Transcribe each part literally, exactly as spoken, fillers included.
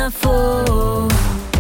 infos.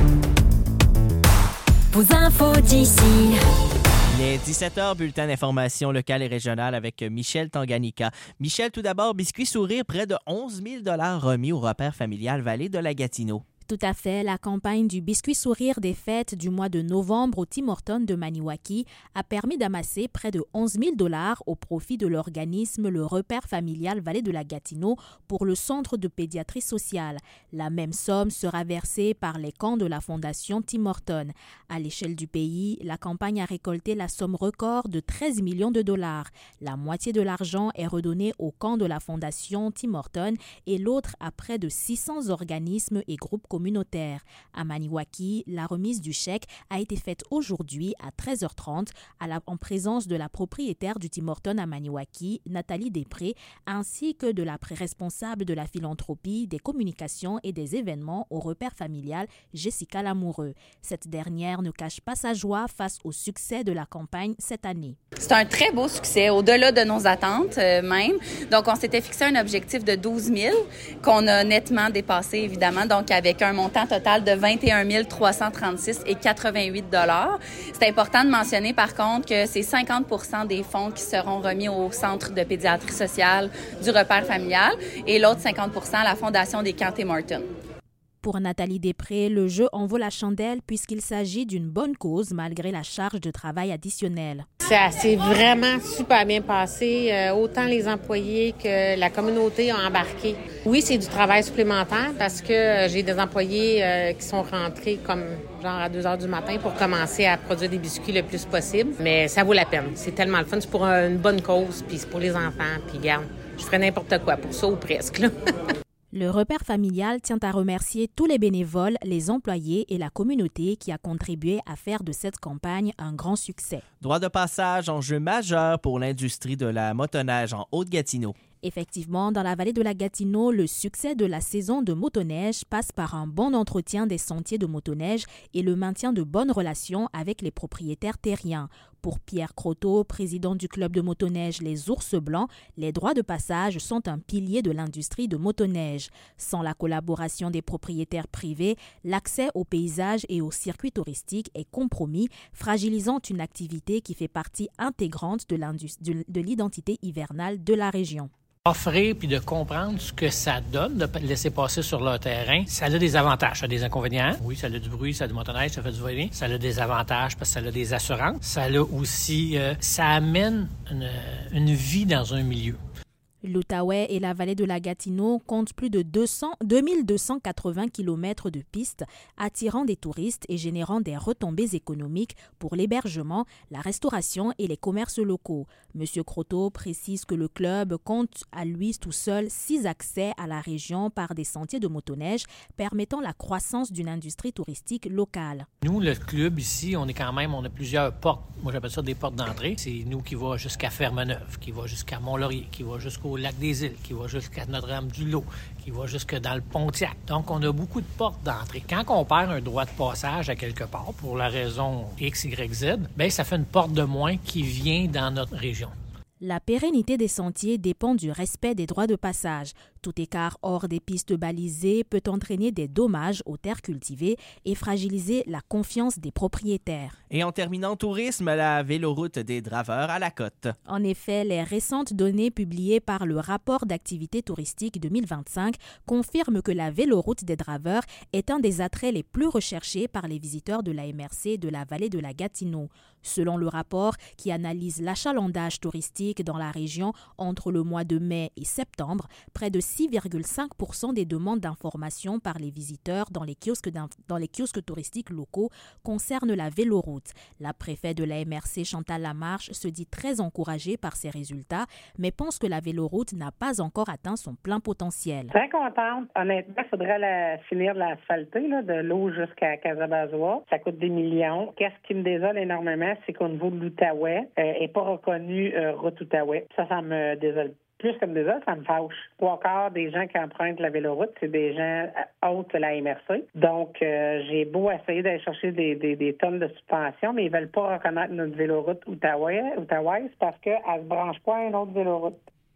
Vos infos d'ici. Il est dix-sept heures, bulletin d'information locale et régionale avec Michel Tanganika. Michel, tout d'abord, Biscuit Sourire, près de onze mille dollars remis au repère familial Vallée de la Gatineau. Tout à fait. La campagne du Biscuit Sourire des fêtes du mois de novembre au Tim Hortons de Maniwaki a permis d'amasser près de onze mille dollars au profit de l'organisme Le Repère familial Vallée de la Gatineau pour le Centre de pédiatrie sociale. La même somme sera versée par les camps de la Fondation Tim Hortons. À l'échelle du pays, la campagne a récolté la somme record de treize millions de dollars. La moitié de l'argent est redonnée au camp de la Fondation Tim Hortons et l'autre à près de six cents organismes et groupes communautaire. À Maniwaki, la remise du chèque a été faite aujourd'hui à treize heures trente à la, en présence de la propriétaire du Tim Hortons à Maniwaki, Nathalie Després, ainsi que de la responsable de la philanthropie, des communications et des événements au repère familial, Jessica Lamoureux. Cette dernière ne cache pas sa joie face au succès de la campagne cette année. C'est un très beau succès, au-delà de nos attentes euh, même. Donc, on s'était fixé un objectif de douze mille qu'on a nettement dépassé, évidemment, donc avec un montant total de vingt et un mille trois cent trente-six virgule quatre-vingt-huit dollars. C'est important de mentionner, par contre, que c'est cinquante pour cent des fonds qui seront remis au Centre de pédiatrie sociale du repère familial et l'autre cinquante pour cent à la Fondation des camps Tim Hortons. Pour Nathalie Després, le jeu en vaut la chandelle puisqu'il s'agit d'une bonne cause malgré la charge de travail additionnelle. Ça s'est vraiment super bien passé. Euh, autant les employés que la communauté ont embarqué. Oui, c'est du travail supplémentaire parce que euh, j'ai des employés euh, qui sont rentrés comme genre à deux heures du matin pour commencer à produire des biscuits le plus possible. Mais ça vaut la peine. C'est tellement le fun. C'est pour une bonne cause, puis c'est pour les enfants. Puis garde, je ferais n'importe quoi pour ça ou presque, là. Le repère familial tient à remercier tous les bénévoles, les employés et la communauté qui a contribué à faire de cette campagne un grand succès. Droit de passage, enjeu majeur pour l'industrie de la motoneige en Haute-Gatineau. Effectivement, dans la vallée de la Gatineau, le succès de la saison de motoneige passe par un bon entretien des sentiers de motoneige et le maintien de bonnes relations avec les propriétaires terriens. Pour Pierre Croteau, président du club de motoneige Les Ours Blancs, les droits de passage sont un pilier de l'industrie de motoneige. Sans la collaboration des propriétaires privés, l'accès aux paysages et aux circuits touristiques est compromis, fragilisant une activité qui fait partie intégrante de, de l'identité hivernale de la région. Offrir puis de comprendre ce que ça donne de laisser passer sur leur terrain, ça a des avantages, ça a des inconvénients. Oui, ça a du bruit, ça a du motoneige, ça fait du va-et-vient. Ça a des avantages parce que ça a des assurances. Ça a aussi, euh, ça amène une, une vie dans un milieu. L'Outaouais et la vallée de la Gatineau comptent plus de deux mille deux cent quatre-vingts kilomètres de pistes, attirant des touristes et générant des retombées économiques pour l'hébergement, la restauration et les commerces locaux. Monsieur Croteau précise que le club compte à lui tout seul six accès à la région par des sentiers de motoneige, permettant la croissance d'une industrie touristique locale. Nous, le club ici, on est quand même, on a plusieurs portes. Moi, j'appelle ça des portes d'entrée. C'est nous qui va jusqu'à Fermeneuve, qui va jusqu'à Mont-Laurier, qui va jusqu'au Lac des Îles, qui va jusqu'à Notre-Dame-du-Lot, qui va jusque dans le Pontiac. Donc, on a beaucoup de portes d'entrée. Quand on perd un droit de passage à quelque part, pour la raison X, Y, Z, bien, ça fait une porte de moins qui vient dans notre région. La pérennité des sentiers dépend du respect des droits de passage. Tout écart hors des pistes balisées peut entraîner des dommages aux terres cultivées et fragiliser la confiance des propriétaires. Et en terminant tourisme, la véloroute des Draveurs à la Côte. En effet, les récentes données publiées par le rapport d'activité touristique deux mille vingt-cinq confirment que la véloroute des Draveurs est un des attraits les plus recherchés par les visiteurs de la M R C de la vallée de la Gatineau. Selon le rapport qui analyse l'achalandage touristique dans la région entre le mois de mai et septembre, près de six virgule cinq pour cent des demandes d'information par les visiteurs dans les kiosques, dans les kiosques touristiques locaux concernent la véloroute. La préfète de la M R C, Chantal Lamarche, se dit très encouragée par ces résultats, mais pense que la véloroute n'a pas encore atteint son plein potentiel. Très contente. Honnêtement, il faudrait la, finir de l'asphalter, là, de l'eau jusqu'à Casabazois. Ça coûte des millions. Qu'est-ce qui me désole énormément, c'est qu'au niveau de l'Outaouais, elle euh, n'est pas reconnue euh, route Outaouais. Ça, ça me désole. Plus comme des autres, ça me fâche. Trois quarts des gens qui empruntent la véloroute, c'est des gens autres que la M R C. Donc, euh, j'ai beau essayer d'aller chercher des, des, des tonnes de subventions, mais ils ne veulent pas reconnaître notre véloroute outaouaise parce qu'elle ne se branche pas à une autre véloroute.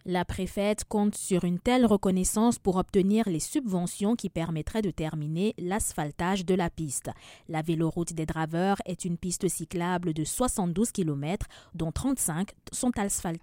La préfète compte sur une telle reconnaissance pour obtenir les subventions qui permettraient de terminer l'asphaltage de la piste. La véloroute des Draveurs est une piste cyclable de soixante-douze kilomètres, dont trente-cinq sont asphaltées.